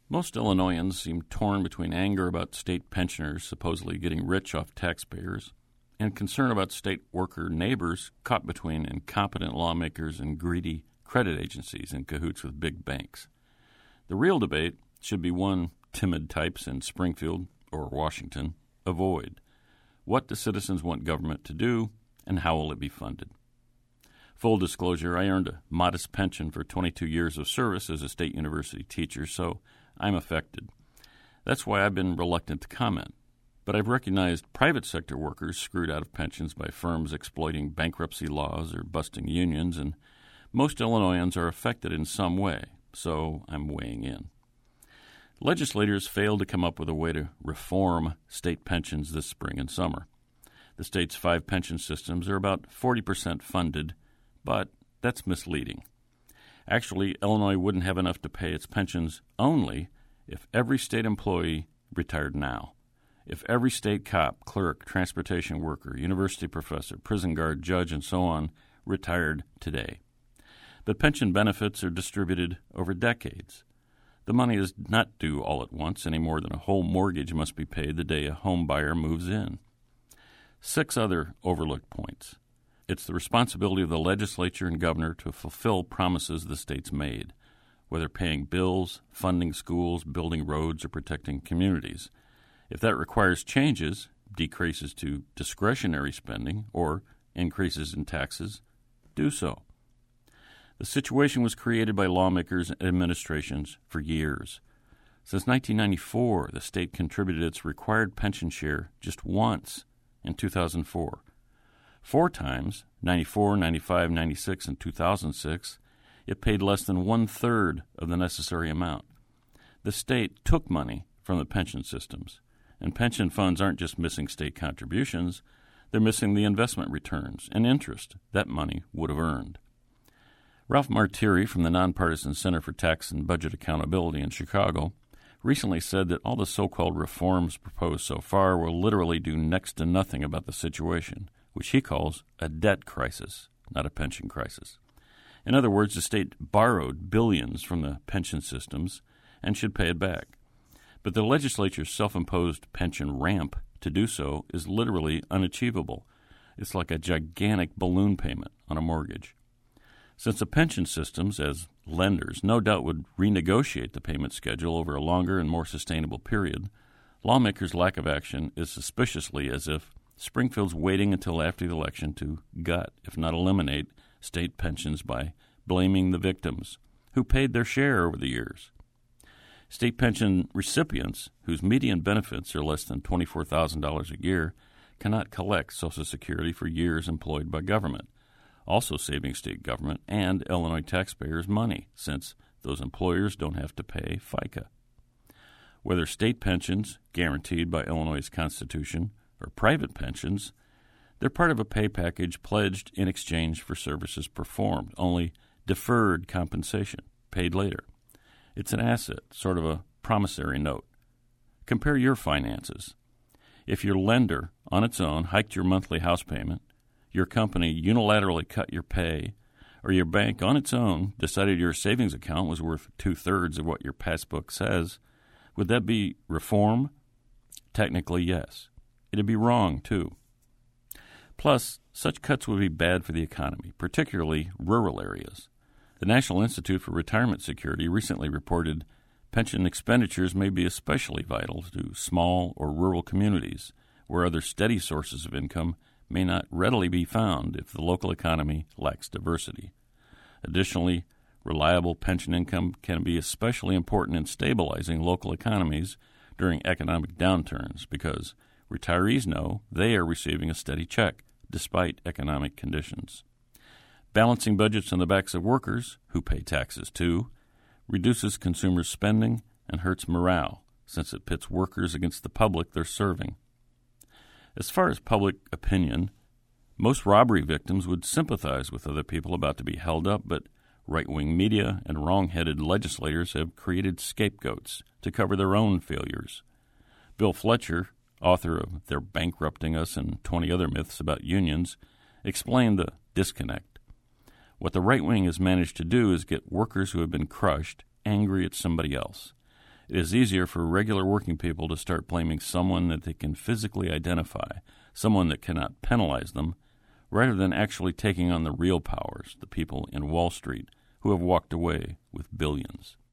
Most Illinoisans seem torn between anger about state pensioners supposedly getting rich off taxpayers and concern about state worker neighbors caught between incompetent lawmakers and greedy credit agencies in cahoots with big banks. The real debate should be one timid types in Springfield or Washington avoid. What do citizens want government to do, and how will it be funded? Full disclosure, I earned a modest pension for 22 years of service as a state university teacher, so I'm affected. That's why I've been reluctant to comment. But I've recognized private sector workers screwed out of pensions by firms exploiting bankruptcy laws or busting unions, and most Illinoisans are affected in some way, so I'm weighing in. Legislators failed to come up with a way to reform state pensions this spring and summer. The state's 5 pension systems are about 40% funded, but that's misleading. Actually, Illinois wouldn't have enough to pay its pensions only if every state employee retired now. If every state cop, clerk, transportation worker, university professor, prison guard, judge, and so on retired today. But pension benefits are distributed over decades. The money is not due all at once any more than a whole mortgage must be paid the day a home buyer moves in. 6 other overlooked points. It's the responsibility of the legislature and governor to fulfill promises the state's made, whether paying bills, funding schools, building roads, or protecting communities. If that requires changes, decreases to discretionary spending, or increases in taxes, do so. The situation was created by lawmakers and administrations for years. Since 1994, the state contributed its required pension share just once in 2004. 4 times, 94, 95, 96, and 2006, it paid less than 1/3 of the necessary amount. The state took money from the pension systems, and pension funds aren't just missing state contributions, they're missing the investment returns and interest that money would have earned. Ralph Martiri from the Nonpartisan Center for Tax and Budget Accountability in Chicago recently said that all the so-called reforms proposed so far will literally do next to nothing about the situation, which he calls a debt crisis, not a pension crisis. In other words, the state borrowed billions from the pension systems and should pay it back. But the legislature's self-imposed pension ramp to do so is literally unachievable. It's like a gigantic balloon payment on a mortgage. Since the pension systems, as lenders, no doubt would renegotiate the payment schedule over a longer and more sustainable period, lawmakers' lack of action is suspiciously as if Springfield's waiting until after the election to gut, if not eliminate, state pensions by blaming the victims, who paid their share over the years. State pension recipients, whose median benefits are less than $24,000 a year, cannot collect Social Security for years employed by government, also saving state government and Illinois taxpayers money, since those employers don't have to pay FICA. Whether state pensions, guaranteed by Illinois' Constitution, or private pensions, they're part of a pay package pledged in exchange for services performed, only deferred compensation, paid later. It's an asset, sort of a promissory note. Compare your finances. If your lender, on its own, hiked your monthly house payment, your company unilaterally cut your pay, or your bank on its own decided your savings account was worth 2/3 of what your passbook says, would that be reform? Technically, yes. It'd be wrong, too. Plus, such cuts would be bad for the economy, particularly rural areas. The National Institute for Retirement Security recently reported pension expenditures may be especially vital to small or rural communities where other steady sources of income may not readily be found if the local economy lacks diversity. Additionally, reliable pension income can be especially important in stabilizing local economies during economic downturns because retirees know they are receiving a steady check despite economic conditions. Balancing budgets on the backs of workers, who pay taxes too, reduces consumer spending and hurts morale since it pits workers against the public they're serving. As far as public opinion, most robbery victims would sympathize with other people about to be held up, but right-wing media and wrong-headed legislators have created scapegoats to cover their own failures. Bill Fletcher, author of They're Bankrupting Us and 20 Other Myths About Unions, explained the disconnect. What the right wing has managed to do is get workers who have been crushed angry at somebody else. It is easier for regular working people to start blaming someone that they can physically identify, someone that cannot penalize them, rather than actually taking on the real powers, the people in Wall Street who have walked away with billions.